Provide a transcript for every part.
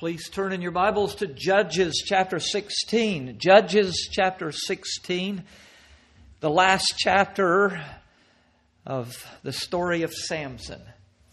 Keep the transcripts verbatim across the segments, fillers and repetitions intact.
Please turn in your Bibles to Judges chapter sixteen. Judges chapter sixteen, the last chapter of the story of Samson.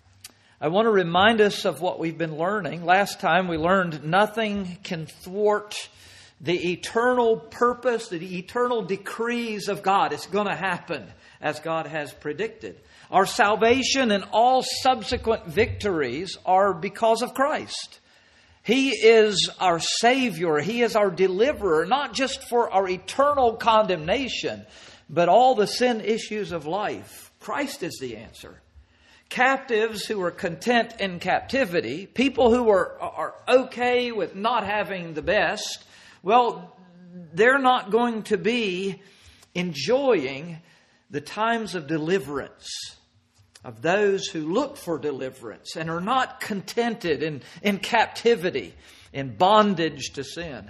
I want to remind us of what we've been learning. Last time we learned nothing can thwart the eternal purpose, the eternal decrees of God. It's going to happen as God has predicted. Our salvation and all subsequent victories are because of Christ. He is our Savior. He is our deliverer, not just for our eternal condemnation, but all the sin issues of life. Christ is the answer. Captives who are content in captivity, people who are, are okay with not having the best, well, they're not going to be enjoying the times of deliverance of those who look for deliverance and are not contented in, in captivity, in bondage to sin.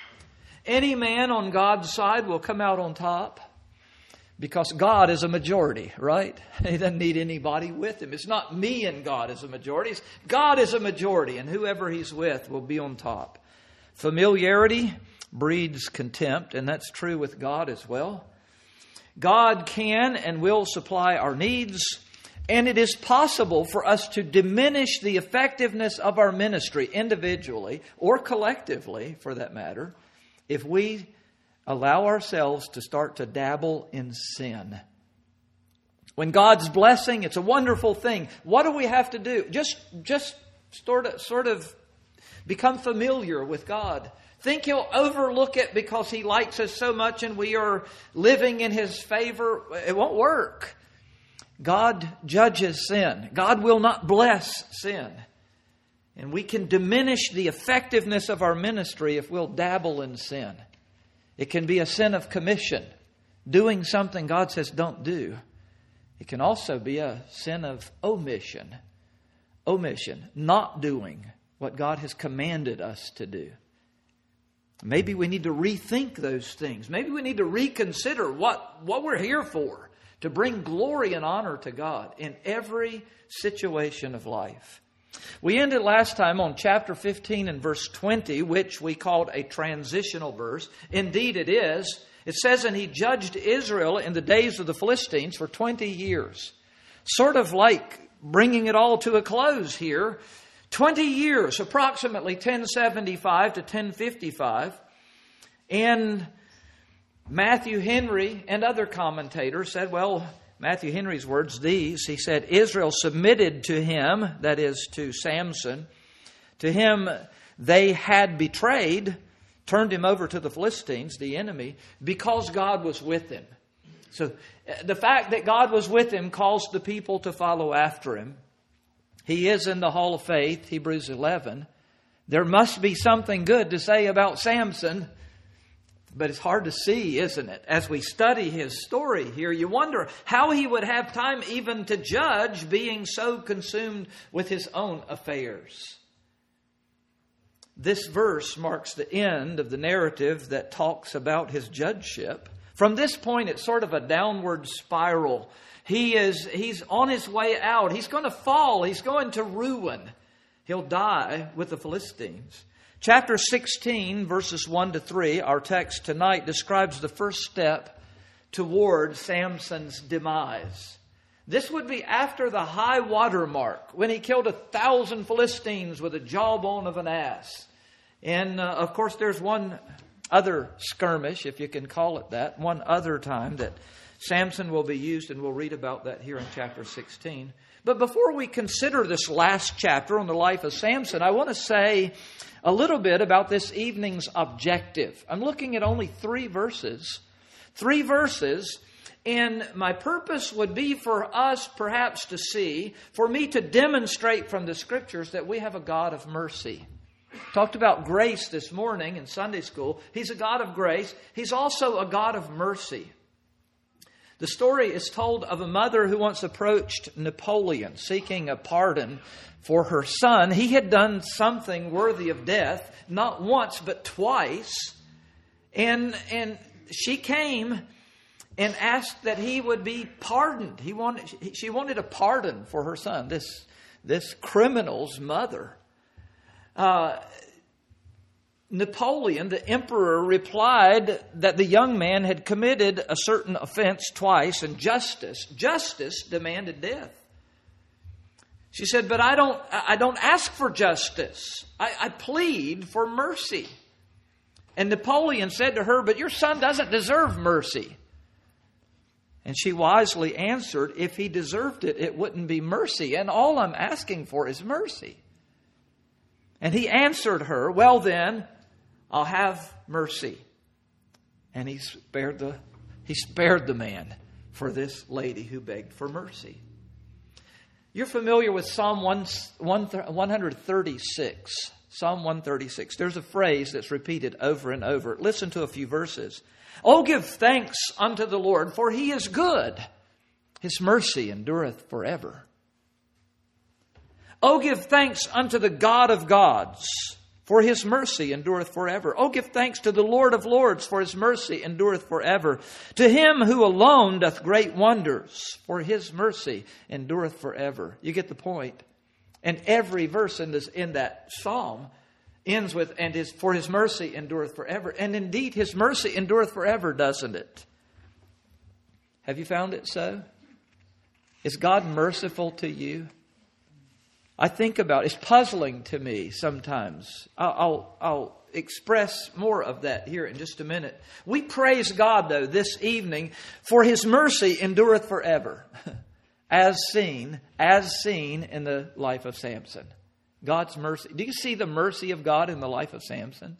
Any man on God's side will come out on top because God is a majority, right? He doesn't need anybody with him. It's not me and God is a majority. It's God is a majority, and whoever he's with will be on top. Familiarity breeds contempt, and that's true with God as well. God can and will supply our needs, and it is possible for us to diminish the effectiveness of our ministry individually or collectively, for that matter, if we allow ourselves to start to dabble in sin. When God's blessing, it's a wonderful thing. What do we have to do? Just, just sort of, sort of become familiar with God. Think He'll overlook it because He likes us so much and we are living in His favor. It won't work. God judges sin. God will not bless sin. And we can diminish the effectiveness of our ministry if we'll dabble in sin. It can be a sin of commission, doing something God says don't do. It can also be a sin of omission. Omission, not doing what God has commanded us to do. Maybe we need to rethink those things. Maybe we need to reconsider what, what we're here for. To bring glory and honor to God in every situation of life. We ended last time on chapter fifteen and verse twenty, which we called a transitional verse. Indeed it is. It says, and he judged Israel in the days of the Philistines for twenty years. Sort of like bringing it all to a close here. twenty years, approximately ten seventy-five to ten fifty-five. And Matthew Henry and other commentators said, well, Matthew Henry's words, these, he said, Israel submitted to him, that is to Samson. To him they had betrayed, turned him over to the Philistines, the enemy, because God was with him. So the fact that God was with him caused the people to follow after him. He is in the Hall of Faith, Hebrews eleven. There must be something good to say about Samson. But it's hard to see, isn't it? As we study his story here, you wonder how he would have time even to judge, being so consumed with his own affairs. This verse marks the end of the narrative that talks about his judgeship. From this point, it's sort of a downward spiral. He is, he's on his way out. He's going to fall. He's going to ruin. He'll die with the Philistines. Chapter sixteen, verses one to three, our text tonight, describes the first step toward Samson's demise. This would be after the high water mark, when he killed a thousand Philistines with a jawbone of an ass. And, uh, of course, there's one other skirmish, if you can call it that, one other time that Samson will be used, and we'll read about that here in chapter sixteen. But before we consider this last chapter on the life of Samson, I want to say a little bit about this evening's objective. I'm looking at only three verses. Three verses. And my purpose would be for us perhaps to see, for me to demonstrate from the Scriptures that we have a God of mercy. Talked about grace this morning in Sunday school. He's a God of grace. He's also a God of mercy. The story is told of a mother who once approached Napoleon seeking a pardon for her son. He had done something worthy of death, not once but twice. And, and she came and asked that he would be pardoned. He wanted, she wanted a pardon for her son, this, this criminal's mother. Uh, Napoleon, the emperor, replied that the young man had committed a certain offense twice, and justice, justice demanded death. She said, but I don't, I don't ask for justice. I, I plead for mercy. And Napoleon said to her, but your son doesn't deserve mercy. And she wisely answered, if he deserved it, it wouldn't be mercy. And all I'm asking for is mercy. And he answered her, well then, I'll have mercy. And he spared the, he spared the man for this lady who begged for mercy. You're familiar with Psalm one thirty-six. Psalm one thirty-six. There's a phrase that's repeated over and over. Listen to a few verses. Oh, give thanks unto the Lord, for He is good. His mercy endureth forever. Oh, give thanks unto the God of gods, for His mercy endureth forever. Oh, give thanks to the Lord of lords, for His mercy endureth forever. To Him who alone doth great wonders, for His mercy endureth forever. You get the point. And every verse in this in that psalm ends with, and his, for His mercy endureth forever. And indeed, His mercy endureth forever, doesn't it? Have you found it so? Is God merciful to you? I think about it. It's puzzling to me sometimes. I'll, I'll, I'll express more of that here in just a minute. We praise God, though, this evening, for His mercy endureth forever. As seen, as seen in the life of Samson. God's mercy. Do you see the mercy of God in the life of Samson?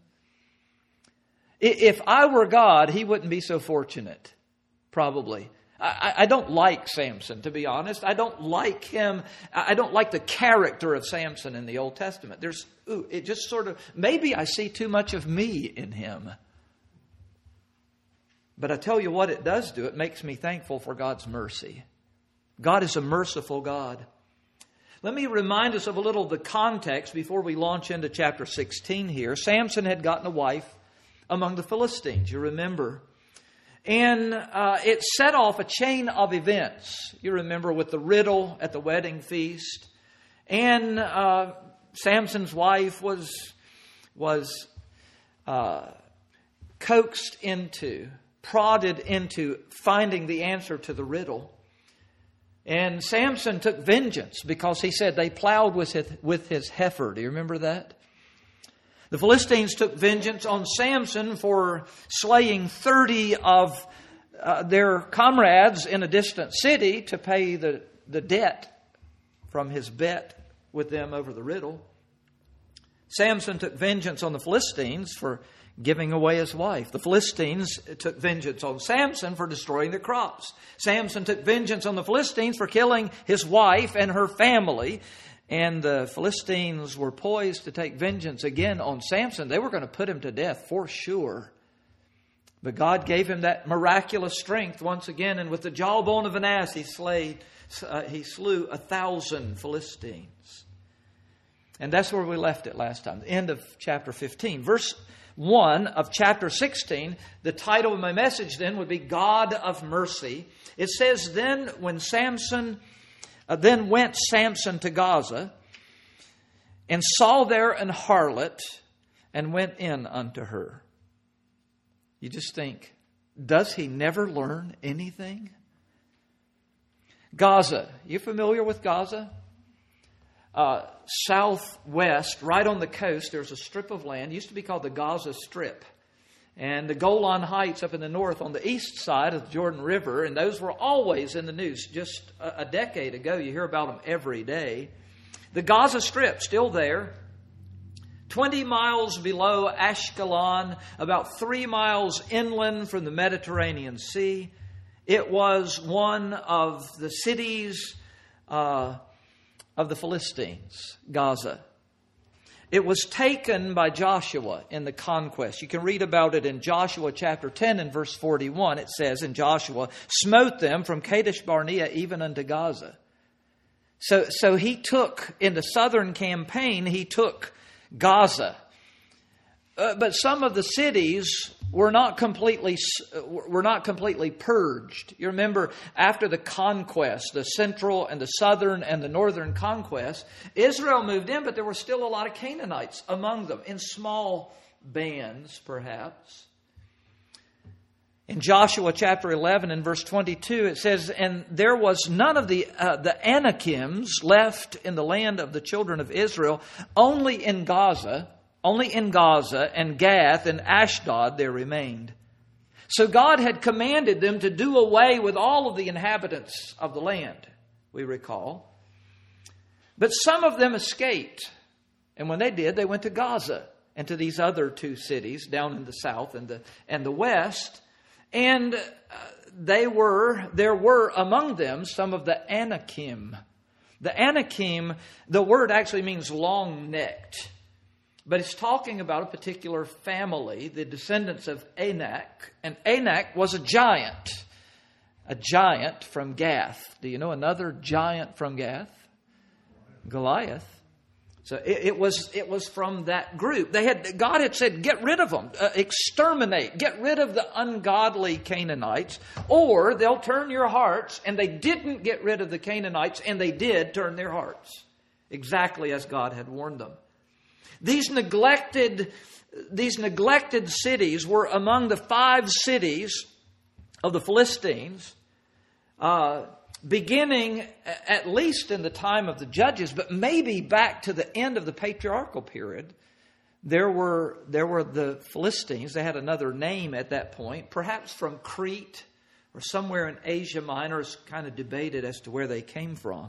If I were God, he wouldn't be so fortunate. Probably. I, I don't like Samson, to be honest. I don't like him. I don't like the character of Samson in the Old Testament. There's, ooh, it just sort of, maybe I see too much of me in him. But I tell you what it does do. It makes me thankful for God's mercy. God is a merciful God. Let me remind us of a little of the context before we launch into chapter sixteen here. Samson had gotten a wife among the Philistines, you remember. And uh, it set off a chain of events. You remember with the riddle at the wedding feast. And uh, Samson's wife was, was uh, coaxed into, prodded into finding the answer to the riddle. And Samson took vengeance because he said they plowed with his, with his heifer. Do you remember that? The Philistines took vengeance on Samson for slaying thirty of uh, their comrades in a distant city to pay the, the debt from his bet with them over the riddle. Samson took vengeance on the Philistines for giving away his wife. The Philistines took vengeance on Samson for destroying their crops. Samson took vengeance on the Philistines for killing his wife and her family. And the Philistines were poised to take vengeance again on Samson. They were going to put him to death for sure. But God gave him that miraculous strength once again. And with the jawbone of an ass, he, slayed, uh, he slew a thousand Philistines. And that's where we left it last time. The end of chapter fifteen. Verse one of chapter sixteen, the title of my message then would be God of Mercy. It says, then when Samson, uh, then went Samson to Gaza, and saw there an harlot, and went in unto her. You just think, does he never learn anything? Gaza, you familiar with Gaza? Uh, southwest, right on the coast, there's a strip of land. It used to be called the Gaza Strip. And the Golan Heights up in the north on the east side of the Jordan River. And those were always in the news. Just a, a decade ago, you hear about them every day. The Gaza Strip, still there. twenty miles below Ashkelon, about three miles inland from the Mediterranean Sea. It was one of the cities uh, of the Philistines, Gaza. It was taken by Joshua in the conquest. You can read about it in Joshua chapter ten and verse forty-one. It says, and Joshua smote them from Kadesh Barnea even unto Gaza. So, so he took, in the southern campaign, he took Gaza. Uh, but some of the cities were not completely were not completely purged. You remember, after the conquest, the central and the southern and the northern conquest, Israel moved in, but there were still a lot of Canaanites among them, in small bands, perhaps. In Joshua chapter eleven and verse twenty-two, it says, "And there was none of the uh, the Anakims left in the land of the children of Israel, only in Gaza, only in Gaza and Gath and Ashdod there remained." So God had commanded them to do away with all of the inhabitants of the land, we recall. But some of them escaped. And when they did, they went to Gaza and to these other two cities down in the south and the and the west. And uh, they were, there were among them some of the Anakim. The Anakim, the word actually means long-necked. But it's talking about a particular family, the descendants of Anak. And Anak was a giant. A giant from Gath. Do you know another giant from Gath? Goliath. So it, it was it was from that group. They had God had said, get rid of them, uh, exterminate, get rid of the ungodly Canaanites, or they'll turn your hearts. And they didn't get rid of the Canaanites, and they did turn their hearts, exactly as God had warned them. These neglected, these neglected cities were among the five cities of the Philistines, uh, beginning at least in the time of the Judges, but maybe back to the end of the patriarchal period. There were, there were the Philistines. They had another name at that point, perhaps from Crete or somewhere in Asia Minor. It's kind of debated as to where they came from.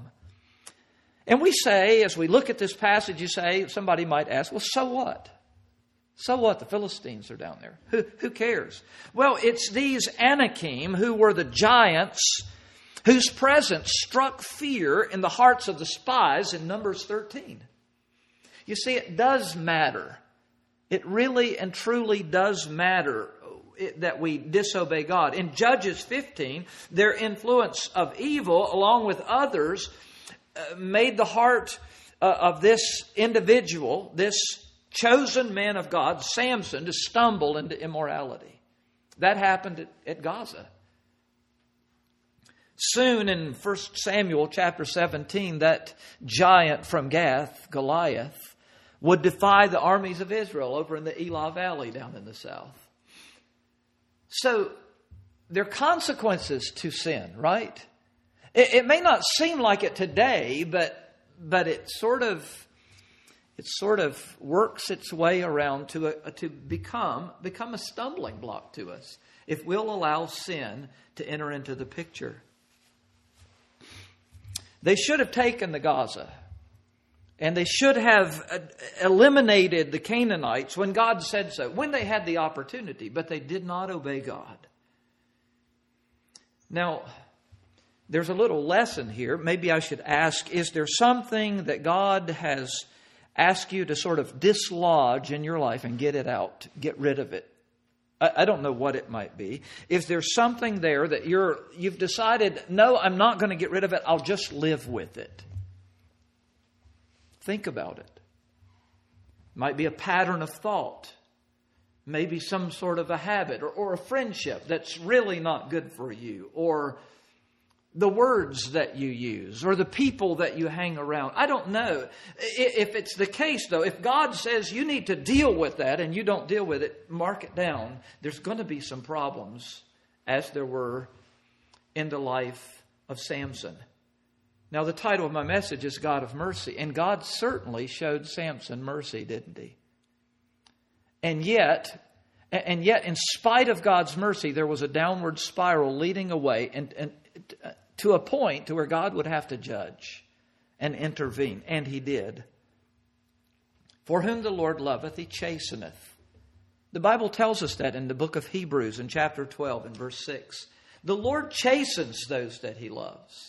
And we say, as we look at this passage, you say, somebody might ask, well, so what? So what? The Philistines are down there. Who, who cares? Well, it's these Anakim who were the giants whose presence struck fear in the hearts of the spies in Numbers thirteen. You see, it does matter. It really and truly does matter that we disobey God. In Judges fifteen, their influence of evil, along with others, uh, made the heart uh, of this individual, this chosen man of God, Samson, to stumble into immorality. That happened at, at Gaza. Soon in First Samuel chapter seventeen, that giant from Gath, Goliath, would defy the armies of Israel over in the Elah Valley down in the south. So there are consequences to sin, right? It, it may not seem like it today, but but it sort of it sort of works its way around to a, to become become a stumbling block to us if we'll allow sin to enter into the picture. They should have taken the Gaza, and they should have eliminated the Canaanites when God said so, when they had the opportunity, but they did not obey God. Now, there's a little lesson here. Maybe I should ask, is there something that God has asked you to sort of dislodge in your life and get it out, get rid of it? I don't know what it might be. If there's something there that you're, you've decided, no, I'm not going to get rid of it, I'll just live with it. Think about it. Might be a pattern of thought. Maybe some sort of a habit or, or a friendship that's really not good for you. Or the words that you use or the people that you hang around. I don't know. If it's the case, though, if God says you need to deal with that and you don't deal with it, mark it down. There's going to be some problems, as there were in the life of Samson. Now, the title of my message is God of Mercy. And God certainly showed Samson mercy, didn't he? And yet, and yet, in spite of God's mercy, there was a downward spiral leading away and, and to a point to where God would have to judge and intervene. And he did. For whom the Lord loveth, he chasteneth. The Bible tells us that in the book of Hebrews in chapter twelve and verse six. The Lord chastens those that he loves.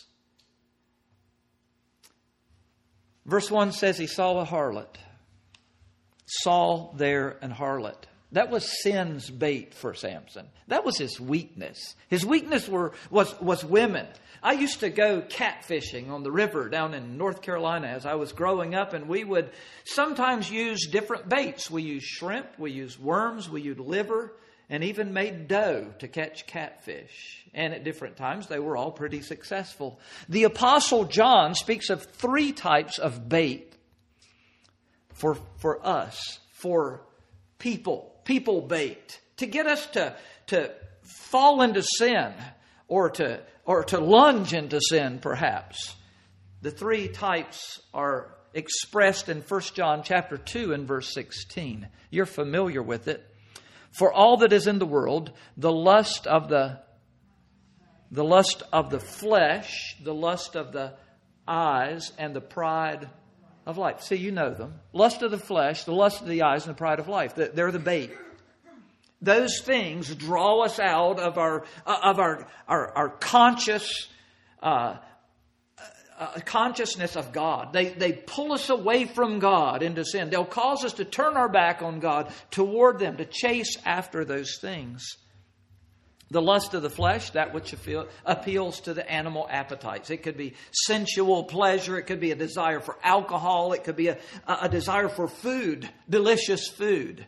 Verse one says he saw a harlot. Saw there an harlot. That was sin's bait for Samson. That was his weakness. His weakness were was, was women. I used to go catfishing on the river down in North Carolina as I was growing up, and we would sometimes use different baits. We use shrimp, we use worms, we use liver, and even made dough to catch catfish. And at different times, they were all pretty successful. The Apostle John speaks of three types of bait for, for us, for people, people bait, to get us to, to fall into sin or to, or to lunge into sin, perhaps. The three types are expressed in First John chapter two and verse sixteen. You're familiar with it. For all that is in the world, the lust of the the lust of the flesh, the lust of the eyes, and the pride of life. See, you know them. Lust of the flesh, the lust of the eyes, and the pride of life. They're the bait. Those things draw us out of our of our our, our conscious uh, uh, consciousness of God. They they pull us away from God into sin. They'll cause us to turn our back on God toward them, to chase after those things. The lust of the flesh, that which appeals to the animal appetites. It could be sensual pleasure. It could be a desire for alcohol. It could be a, a desire for food, delicious food.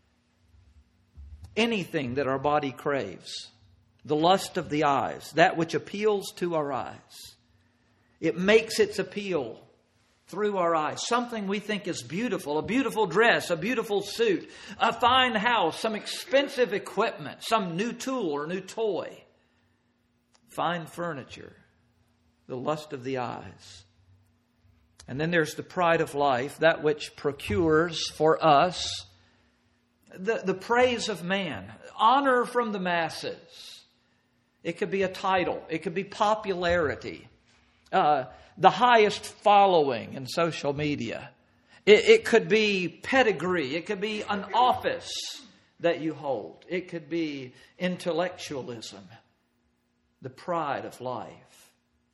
Anything that our body craves. The lust of the eyes, that which appeals to our eyes. It makes its appeal through our eyes. Something we think is beautiful. A beautiful dress, a beautiful suit, a fine house, some expensive equipment, some new tool or new toy. Fine furniture. The lust of the eyes. And then there's the pride of life, that which procures for us the, the praise of man, honor from the masses. It could be a title. It could be popularity. Uh, the highest following in social media. It, it could be pedigree. It could be an office that you hold. It could be intellectualism. The pride of life.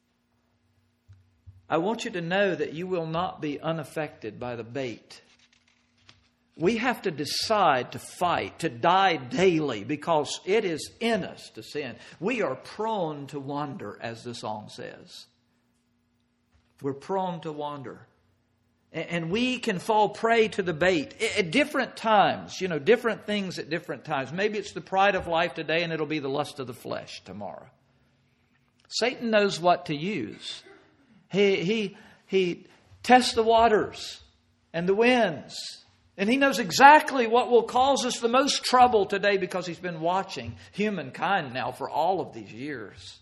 I want you to know that you will not be unaffected by the bait. We have to decide to fight, to die daily, because it is in us to sin. We are prone to wander, as the song says. We're prone to wander. And we can fall prey to the bait at different times, you know, different things at different times. Maybe it's the pride of life today and it'll be the lust of the flesh tomorrow. Satan knows what to use. He, he, he tests the waters and the winds. And he knows exactly what will cause us the most trouble today because he's been watching humankind now for all of these years.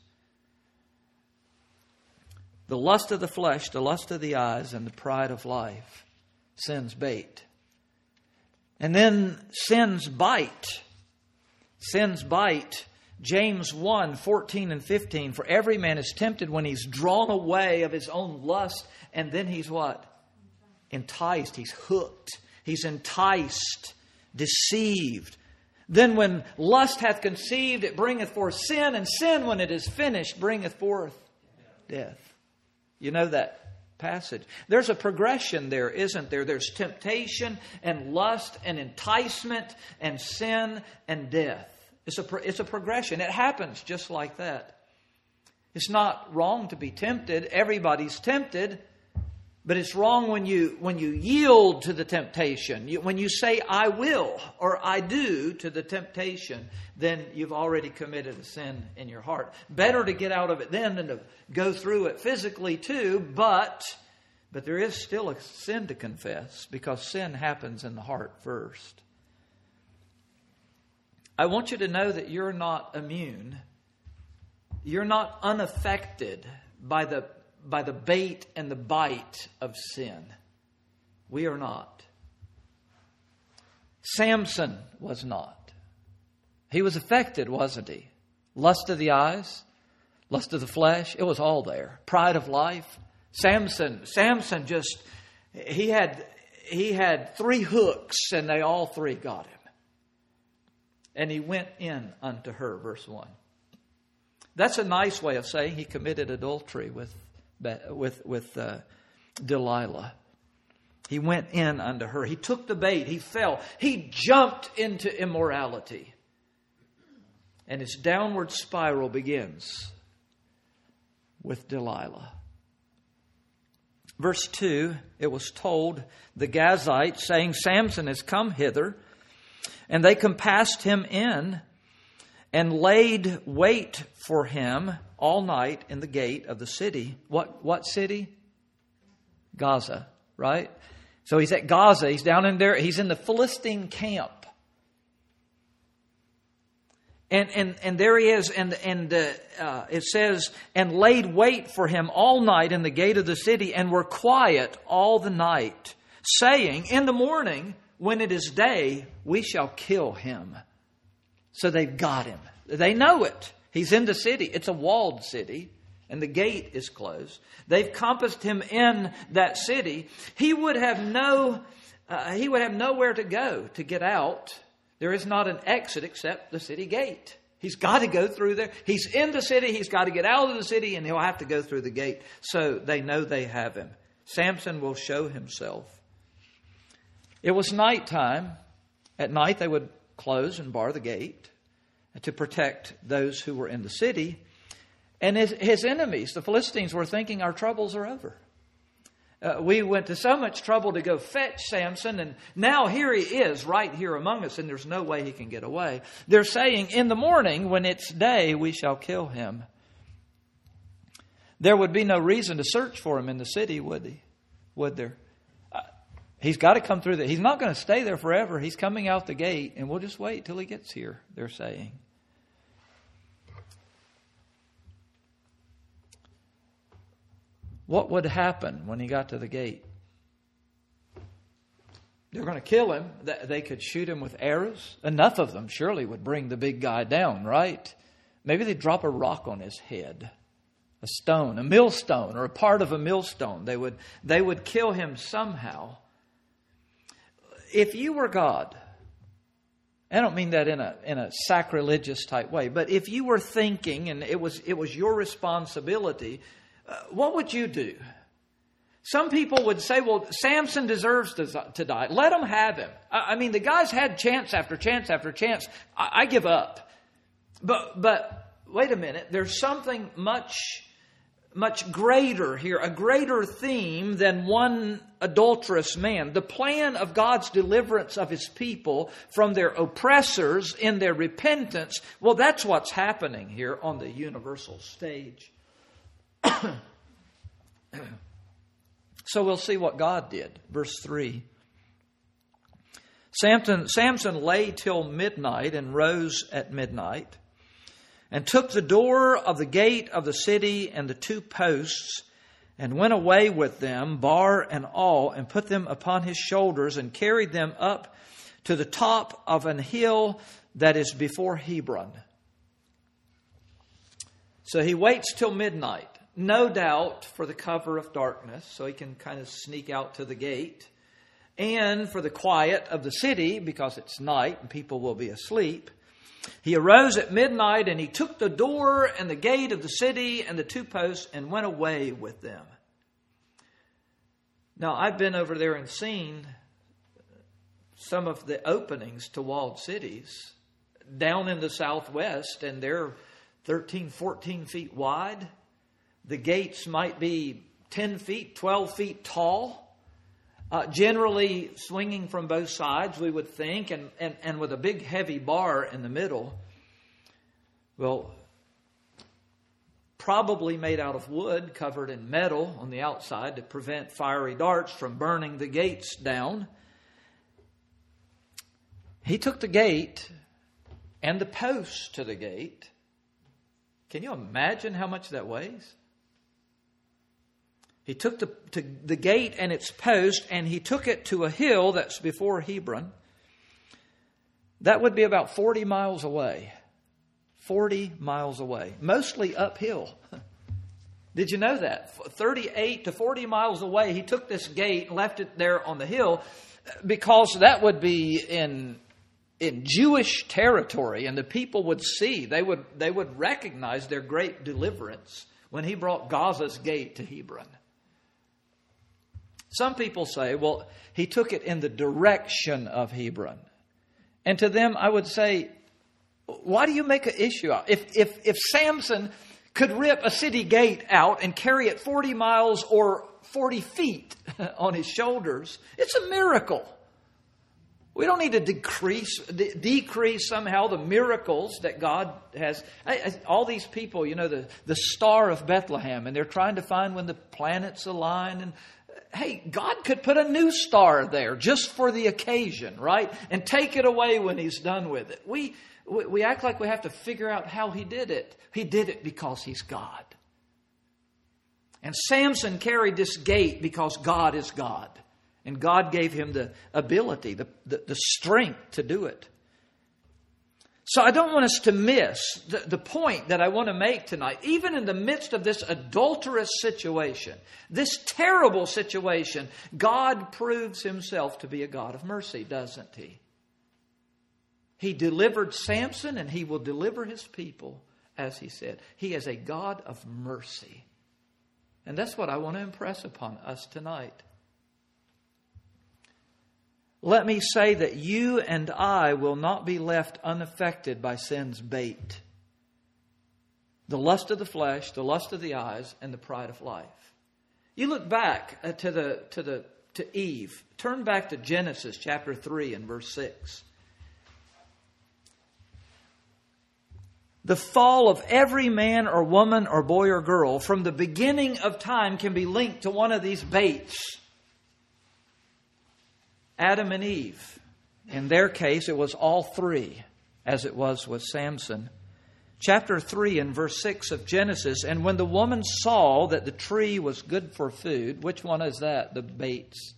The lust of the flesh, the lust of the eyes, and the pride of life. Sin's bait. And then sin's bite. Sin's bite. James one, fourteen and fifteen. For every man is tempted when he's drawn away of his own lust. And then he's what? Enticed. He's hooked. He's enticed. Deceived. Then when lust hath conceived, it bringeth forth sin. And sin, when it is finished, bringeth forth death. You know that passage. There's a progression there, isn't there? There's temptation and lust and enticement and sin and death. It's a, it's a progression. It happens just like that. It's not wrong to be tempted. Everybody's tempted. But it's wrong when you when you yield to the temptation. You, when you say, I will or I do to the temptation, then you've already committed a sin in your heart. Better to get out of it then than to go through it physically too. But, but there is still a sin to confess because sin happens in the heart first. I want you to know that you're not immune. You're not unaffected by the by the bait and the bite of sin. We are not. Samson was not. He was affected, wasn't he? Lust of the eyes, lust of the flesh, it was all there. Pride of life. Samson, Samson just, he had, he had three hooks and they all three got him. And he went in unto her, verse one. That's a nice way of saying he committed adultery with with with uh, Delilah. He went in unto her. He took the bait. He fell. He jumped into immorality. And his downward spiral begins with Delilah. Verse two, it was told the Gazite, saying, Samson has come hither. And they compassed him in and laid wait for him all night in the gate of the city. What, what city? Gaza, right? So he's at Gaza. He's down in there. He's in the Philistine camp. And and and there he is, and and uh, uh, it says, and laid wait for him all night in the gate of the city, and were quiet all the night, saying, in the morning, when it is day, we shall kill him. So they've got him. They know it. He's in the city. It's a walled city, and the gate is closed. They've compassed him in that city. He would have no, uh, he would have nowhere to go to get out. There is not an exit except the city gate. He's got to go through there. He's in the city. He's got to get out of the city, and he'll have to go through the gate. So they know they have him. Samson will show himself. It was nighttime. At night they would close and bar the gate to protect those who were in the city. And his, his enemies, the Philistines, were thinking our troubles are over. Uh, we went to so much trouble to go fetch Samson, and now here he is right here among us, and there's no way he can get away. They're saying, in the morning, when it's day, we shall kill him. There would be no reason to search for him in the city, would he? Would there? Uh, he's got to come through there. He's not going to stay there forever. He's coming out the gate, and we'll just wait till he gets here, they're saying. What would happen when he got to the gate? They're going to kill him. They could shoot him with arrows. Enough of them surely would bring the big guy down, right? Maybe they'd drop a rock on his head, a stone, a millstone, or a part of a millstone. They would, they would kill him somehow. If you were God, I don't mean that in a in a sacrilegious type way, but if you were thinking, and it was it was your responsibility, Uh, what would you do? Some people would say, well, Samson deserves to, to die. Let him have him. I, I mean, the guy's had chance after chance after chance. I, I give up. But but wait a minute. There's something much, much greater here, a greater theme than one adulterous man. The plan of God's deliverance of His people from their oppressors in their repentance, well, that's what's happening here on the universal stage. So we'll see what God did. Verse three. Samson, Samson lay till midnight and rose at midnight and took the door of the gate of the city and the two posts and went away with them, bar and all, and put them upon his shoulders and carried them up to the top of an hill that is before Hebron. So he waits till midnight. No doubt for the cover of darkness, so he can kind of sneak out to the gate. And for the quiet of the city, because it's night and people will be asleep. He arose at midnight and he took the door and the gate of the city and the two posts and went away with them. Now, I've been over there and seen some of the openings to walled cities down in the southwest, and they're thirteen, fourteen feet wide. The gates might be ten feet, twelve feet tall, uh, generally swinging from both sides, we would think, and, and, and with a big heavy bar in the middle. Well, probably made out of wood, covered in metal on the outside to prevent fiery darts from burning the gates down. He took the gate and the posts to the gate. Can you imagine how much that weighs? He took the, to the gate and its post, and he took it to a hill that's before Hebron. That would be about forty miles away. forty miles away. Mostly uphill. Did you know that? thirty-eight to forty miles away, he took this gate and left it there on the hill because that would be in in Jewish territory, and the people would see. They would, they would recognize their great deliverance when he brought Gaza's gate to Hebron. Some people say, well, he took it in the direction of Hebron. And to them, I would say, why do you make an issue out? If, if, if Samson could rip a city gate out and carry it forty miles or forty feet on his shoulders, it's a miracle. We don't need to decrease, de- decrease somehow the miracles that God has. I, I, all these people, you know, the, the star of Bethlehem, and they're trying to find when the planets align. And hey, God could put a new star there just for the occasion, right? And take it away when He's done with it. We, we, we act like we have to figure out how He did it. He did it because He's God. And Samson carried this gate because God is God. And God gave him the ability, the, the, the strength to do it. So I don't want us to miss the, the point that I want to make tonight. Even in the midst of this adulterous situation, this terrible situation, God proves Himself to be a God of mercy, doesn't He? He delivered Samson, and He will deliver His people, as He said. He is a God of mercy. And that's what I want to impress upon us tonight. Let me say that you and I will not be left unaffected by sin's bait. The lust of the flesh, the lust of the eyes, and the pride of life. You look back to the to the to Eve. Turn back to Genesis chapter three and verse six. The fall of every man or woman or boy or girl from the beginning of time can be linked to one of these baits. Adam and Eve. In their case, it was all three, as it was with Samson. Chapter three and verse six of Genesis. And when the woman saw that the tree was good for food, which one is that? The baits.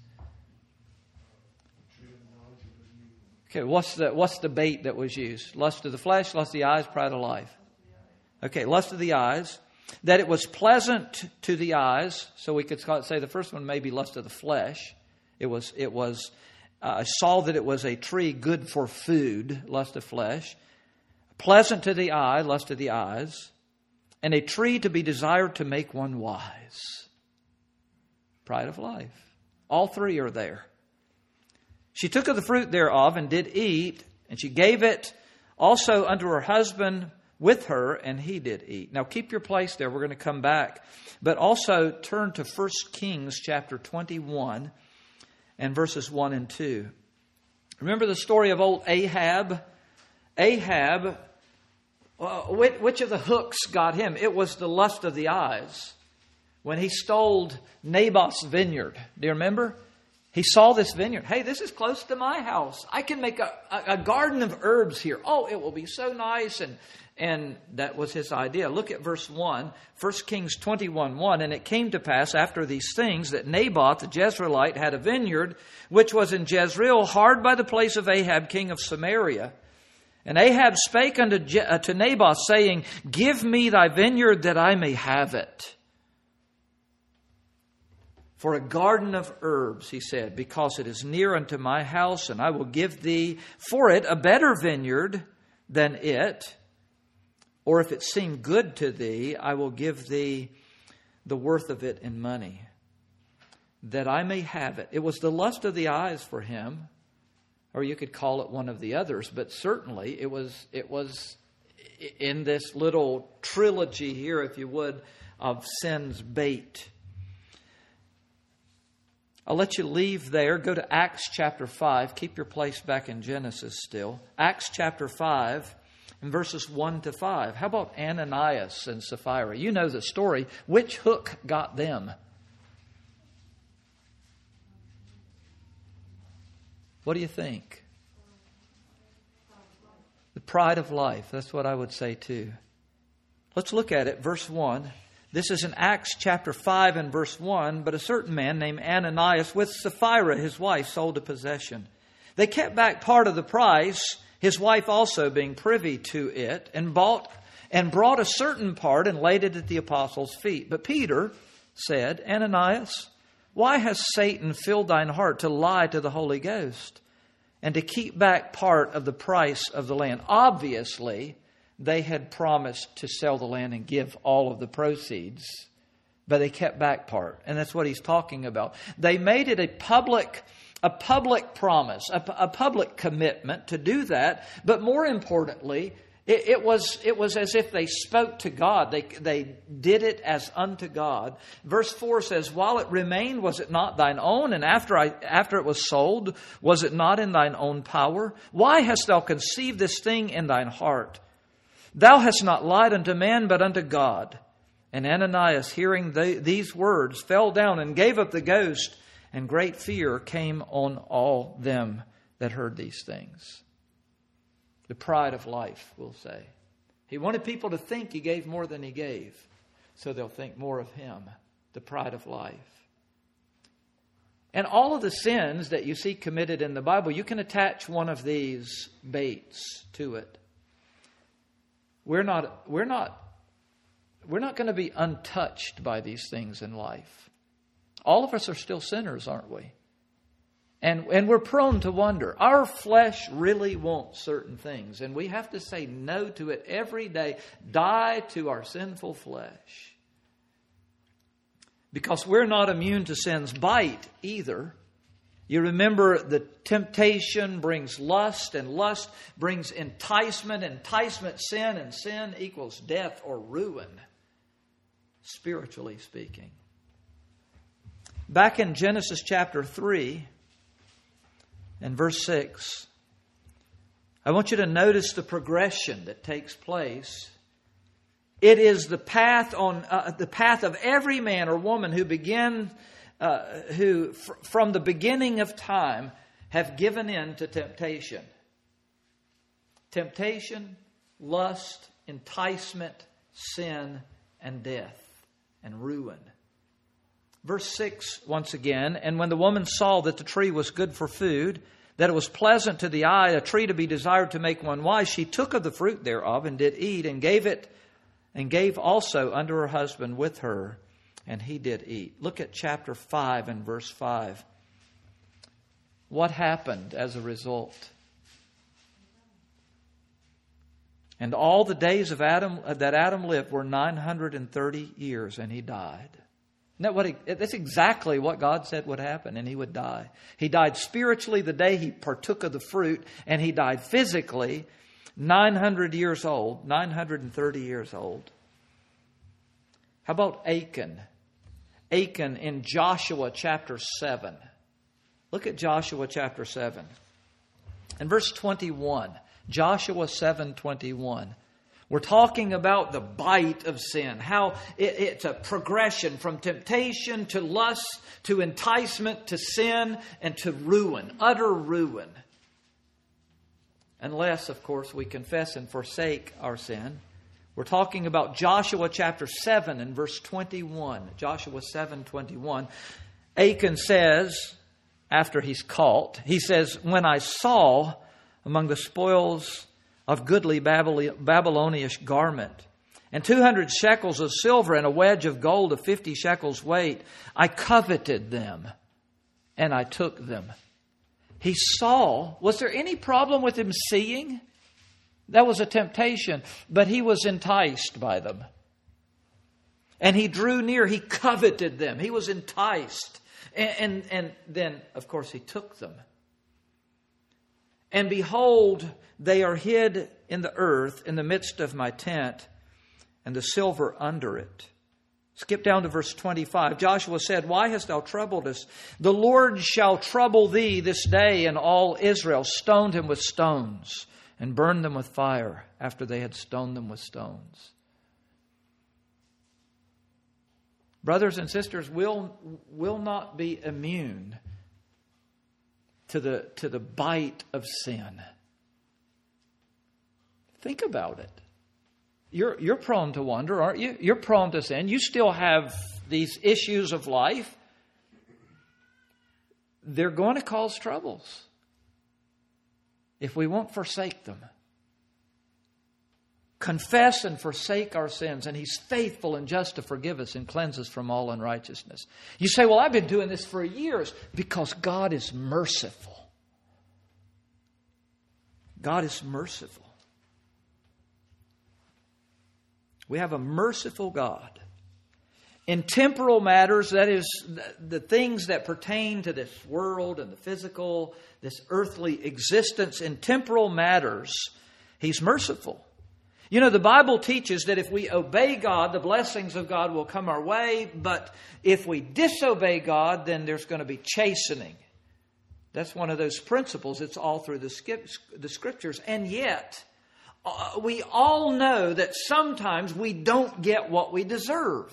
Okay, what's the what's the bait that was used? Lust of the flesh, lust of the eyes, pride of life. Okay, lust of the eyes. That it was pleasant to the eyes. So we could say the first one may be lust of the flesh. It was, it was, uh, I saw that it was a tree good for food, lust of flesh. Pleasant to the eye, lust of the eyes. And a tree to be desired to make one wise. Pride of life. All three are there. She took of the fruit thereof and did eat, and she gave it also unto her husband with her, and he did eat. Now keep your place there. We're going to come back. But also turn to First Kings chapter twenty-one and verses one and two. Remember the story of old Ahab? Ahab, uh, which, which of the hooks got him? It was the lust of the eyes. When he stole Naboth's vineyard. Do you remember? He saw this vineyard. Hey, this is close to my house. I can make a, a, a garden of herbs here. Oh, it will be so nice. And and that was his idea. Look at verse one. First Kings twenty-one, one. And it came to pass after these things that Naboth the Jezreelite had a vineyard, which was in Jezreel, hard by the place of Ahab, king of Samaria. And Ahab spake unto, Je- uh, to Naboth, saying, Give me thy vineyard that I may have it. For a garden of herbs, he said, because it is near unto my house, and I will give thee for it a better vineyard than it. Or if it seem good to thee, I will give thee the worth of it in money, that I may have it. It was the lust of the eyes for him, or you could call it one of the others, but certainly it was it was in this little trilogy here, if you would, of sin's bait. I'll let you leave there. Go to Acts chapter five. Keep your place back in Genesis still. Acts chapter five and verses one to five. How about Ananias and Sapphira? You know the story. Which hook got them? What do you think? The pride of life. That's what I would say too. Let's look at it. Verse one. This is in Acts chapter five and verse one. But a certain man named Ananias with Sapphira, his wife, sold a possession. They kept back part of the price, his wife also being privy to it, and bought and brought a certain part and laid it at the apostles' feet. But Peter said, Ananias, why has Satan filled thine heart to lie to the Holy Ghost and to keep back part of the price of the land? Obviously, they had promised to sell the land and give all of the proceeds, but they kept back part. And that's what he's talking about. They made it a public, a public promise, a, a public commitment to do that. But more importantly, It, it was it was as if they spoke to God. They, they did it as unto God. Verse four says, while it remained, was it not thine own? And after I after it was sold, was it not in thine own power? Why hast thou conceived this thing in thine heart? Thou hast not lied unto man, but unto God. And Ananias, hearing the, these words, fell down and gave up the ghost, and great fear came on all them that heard these things. The pride of life, we'll say. He wanted people to think he gave more than he gave, so they'll think more of him. The pride of life. And all of the sins that you see committed in the Bible, you can attach one of these baits to it. We're not, we're not, we're not going to be untouched by these things in life. All of us are still sinners, aren't we? And, and we're prone to wonder. Our flesh really wants certain things, and we have to say no to it every day. Die to our sinful flesh. Because we're not immune to sin's bite either. You remember the temptation brings lust, and lust brings enticement. Enticement, sin, and sin equals death or ruin, spiritually speaking. Back in Genesis chapter three and verse six, I want you to notice the progression that takes place. It is the path on uh, the path of every man or woman who begin, uh, who fr- from the beginning of time have given in to temptation. Temptation, lust, enticement, sin, and death, and ruin. Verse six, once again, and when the woman saw that the tree was good for food, that it was pleasant to the eye, a tree to be desired to make one wise, she took of the fruit thereof and did eat, and gave it, and gave also unto her husband with her, and he did eat. Look at chapter five and verse five. What happened as a result? And all the days of Adam that Adam lived were nine hundred and thirty years, and he died. Isn't that what he, that's exactly what God said would happen, and he would die. He died spiritually the day he partook of the fruit, and he died physically nine hundred years old, nine hundred thirty years old. How about Achan? Achan in Joshua chapter seven. Look at Joshua chapter seven. In verse twenty-one, Joshua seven twenty-one. We're talking about the bite of sin, how it, it's a progression from temptation to lust, to enticement, to sin, and to ruin, utter ruin. Unless, of course, we confess and forsake our sin. We're talking about Joshua chapter seven and verse twenty-one. Joshua seven twenty-one. Achan says, after he's caught, he says, when I saw among the spoils of goodly Babylonish garment, and two hundred shekels of silver, and a wedge of gold of fifty shekels weight, I coveted them, and I took them. He saw. Was there any problem with him seeing? That was a temptation, but he was enticed by them. And he drew near. He coveted them. He was enticed. And, and, and then, of course, he took them. And behold, they are hid in the earth in the midst of my tent, and the silver under it. Skip down to verse twenty-five. Joshua said, why hast thou troubled us? The Lord shall trouble thee this day. And all Israel stoned him with stones and burned them with fire after they had stoned them with stones. Brothers and sisters, we'll, will not be immune to the, to the bite of sin. Think about it. You're, you're prone to wonder, aren't you? You're prone to sin. You still have these issues of life. They're going to cause troubles if we won't forsake them. Confess and forsake our sins, and He's faithful and just to forgive us and cleanse us from all unrighteousness. You say, well, I've been doing this for years. Because God is merciful. God is merciful. We have a merciful God. In temporal matters, that is, the things that pertain to this world and the physical, this earthly existence, in temporal matters, He's merciful. You know, the Bible teaches that if we obey God, the blessings of God will come our way. But if we disobey God, then there's going to be chastening. That's one of those principles. It's all through the, skip, the Scriptures. And yet, uh, we all know that sometimes we don't get what we deserve.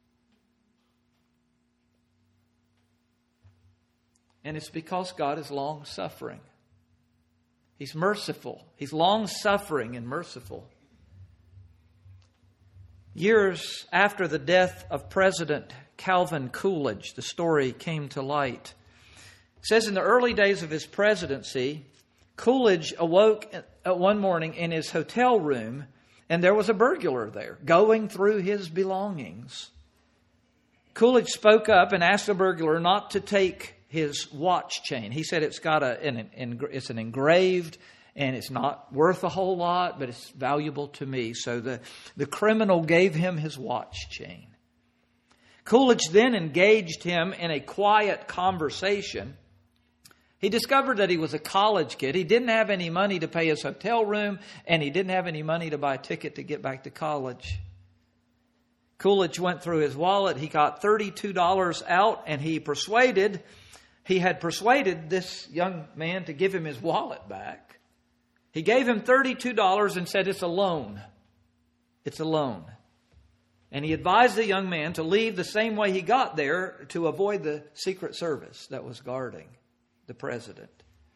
And it's because God is long-suffering. He's merciful. He's long-suffering and merciful. Years after the death of President Calvin Coolidge, the story came to light. It says in the early days of his presidency, Coolidge awoke one morning in his hotel room, and there was a burglar there going through his belongings. Coolidge spoke up and asked the burglar not to take his watch chain. He said it's got a an, an, it's an engraved and it's not worth a whole lot, but it's valuable to me. So the, the criminal gave him his watch chain. Coolidge then engaged him in a quiet conversation. He discovered that he was a college kid. He didn't have any money to pay his hotel room, and he didn't have any money to buy a ticket to get back to college. Coolidge went through his wallet. He got thirty-two dollars out, and he persuaded, he had persuaded this young man to give him his wallet back. He gave him thirty-two dollars and said, it's a loan. It's a loan. And he advised the young man to leave the same way he got there to avoid the Secret Service that was guarding the president.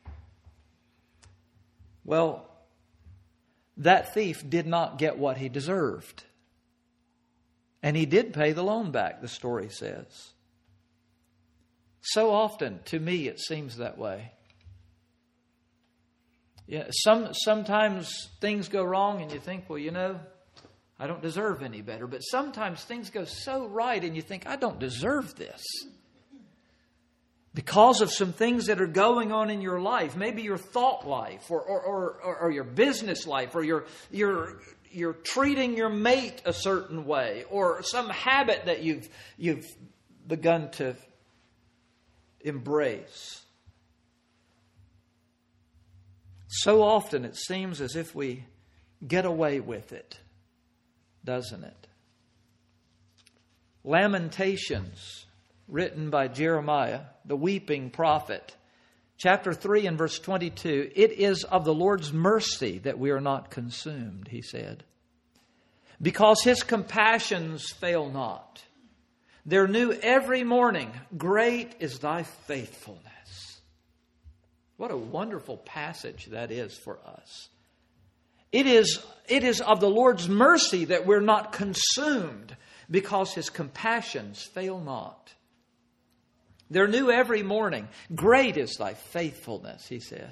Well, that thief did not get what he deserved. And he did pay the loan back, the story says. So often, to me, it seems that way. Yeah, some sometimes things go wrong and you think, well, you know, I don't deserve any better. But sometimes things go so right and you think, I don't deserve this. Because of some things that are going on in your life, maybe your thought life or or, or, or your business life, or your your you're treating your mate a certain way, or some habit that you've you've begun to embrace. So often it seems as if we get away with it, doesn't it? Lamentations, written by Jeremiah, the weeping prophet. Chapter three and verse twenty-two, it is of the Lord's mercy that we are not consumed, he said, because his compassions fail not. They're new every morning. Great is thy faithfulness. What a wonderful passage that is for us. It is, it is of the Lord's mercy that we're not consumed, because his compassions fail not. They're new every morning. Great is thy faithfulness, he said.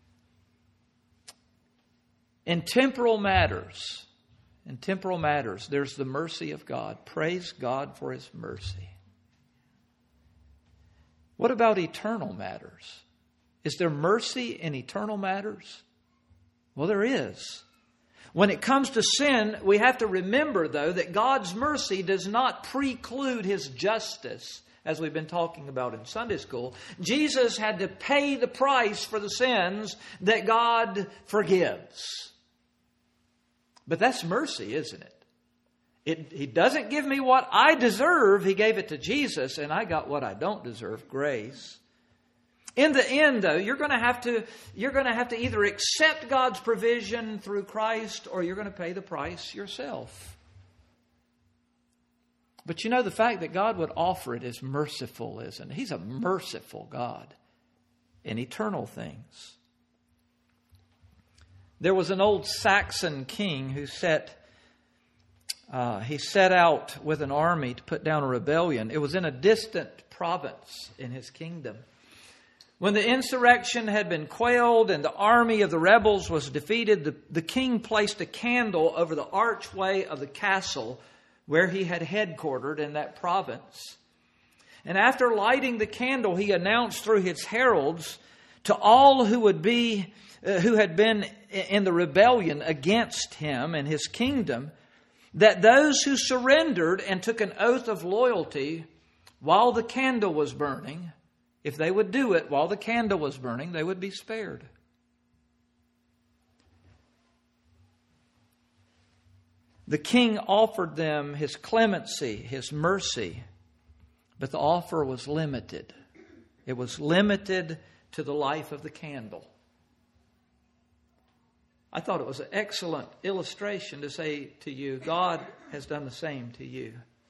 In temporal matters, in temporal matters, there's the mercy of God. Praise God for his mercy. What about eternal matters? Is there mercy in eternal matters? Well, there is. When it comes to sin, we have to remember, though, that God's mercy does not preclude his justice, as we've been talking about in Sunday school. Jesus had to pay the price for the sins that God forgives. But that's mercy, isn't it? It, he doesn't give me what I deserve. He gave it to Jesus, and I got what I don't deserve, grace. In the end, though, you're going to have to you're going to have to either accept God's provision through Christ, or you're going to pay the price yourself. But you know, the fact that God would offer it is merciful, isn't it? He's a merciful God in eternal things. There was an old Saxon king who set uh, he set out with an army to put down a rebellion. It was in a distant province in his kingdom. When the insurrection had been quelled and the army of the rebels was defeated, the, the king placed a candle over the archway of the castle where he had headquartered in that province. And after lighting the candle, he announced through his heralds to all who would be, uh, who had been in the rebellion against him and his kingdom, that those who surrendered and took an oath of loyalty while the candle was burning, if they would do it while the candle was burning, they would be spared. The king offered them his clemency, his mercy, but the offer was limited. It was limited to the life of the candle. I thought it was an excellent illustration to say to you, God has done the same to you.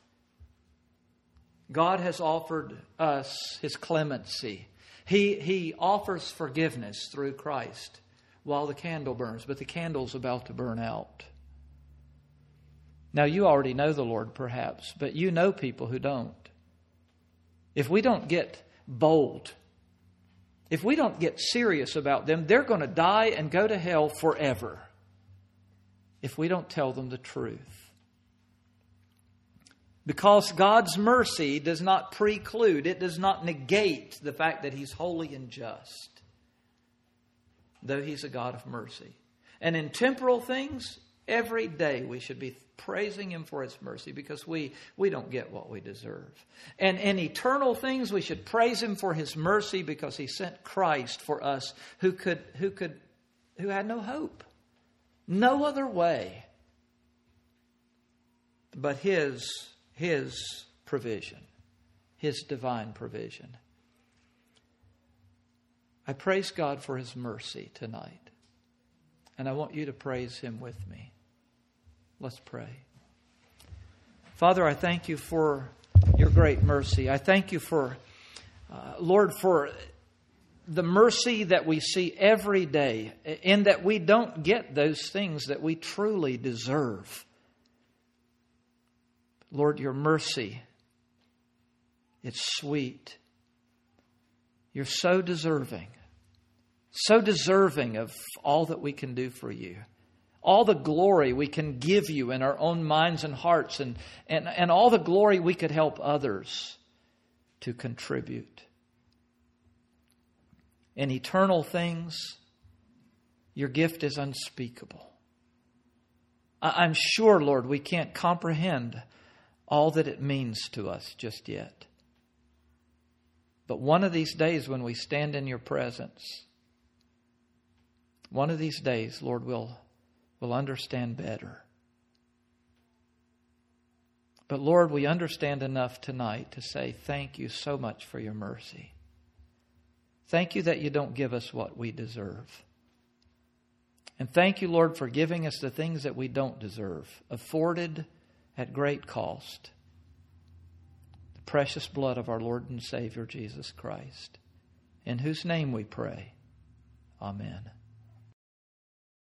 God has offered us his clemency. He, he offers forgiveness through Christ while the candle burns, but the candle's about to burn out. Now, you already know the Lord, perhaps, but you know people who don't. If we don't get bold, if we don't get serious about them, they're going to die and go to hell forever if we don't tell them the truth. Because God's mercy does not preclude, it does not negate the fact that He's holy and just, though He's a God of mercy. And in temporal things, every day we should be praising Him for His mercy because we, we don't get what we deserve. And in eternal things, we should praise Him for His mercy because He sent Christ for us who could who could who had no hope, no other way but His His provision, His divine provision. I praise God for His mercy tonight, and I want you to praise Him with me. Let's pray. Father, I thank you for your great mercy. I thank you for, uh, Lord, for the mercy that we see every day, in that we don't get those things that we truly deserve. Lord, your mercy, it's sweet. You're so deserving, so deserving of all that we can do for you. All the glory we can give you in our own minds and hearts, and, and, and all the glory we could help others to contribute. In eternal things, your gift is unspeakable. I'm sure, Lord, we can't comprehend all that it means to us just yet. But one of these days when we stand in your presence, one of these days, Lord, we'll We'll understand better. But Lord, we understand enough tonight to say thank you so much for your mercy. Thank you that you don't give us what we deserve. And thank you, Lord, for giving us the things that we don't deserve, afforded at great cost. The precious blood of our Lord and Savior, Jesus Christ, in whose name we pray. Amen.